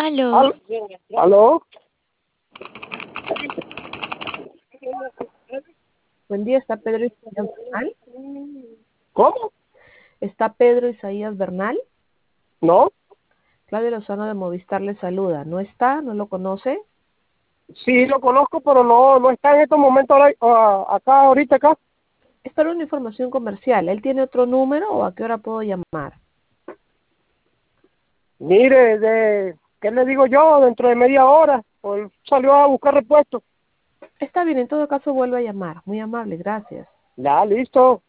Aló. ¿Aló? Buen día, ¿está Pedro Isaías Bernal? ¿Cómo? ¿Está Pedro Isaías Bernal? ¿No? Claudia Lozano de Movistar le saluda. ¿No está? ¿No lo conoce? Sí, lo conozco, pero no está en estos momentos acá, ahorita acá. Es para una información comercial. ¿Él tiene otro número o a qué hora puedo llamar? Mire, ¿qué le digo yo? Dentro de media hora. Pues salió a buscar repuestos. Está bien, en todo caso vuelvo a llamar. Muy amable, gracias. Ya, listo.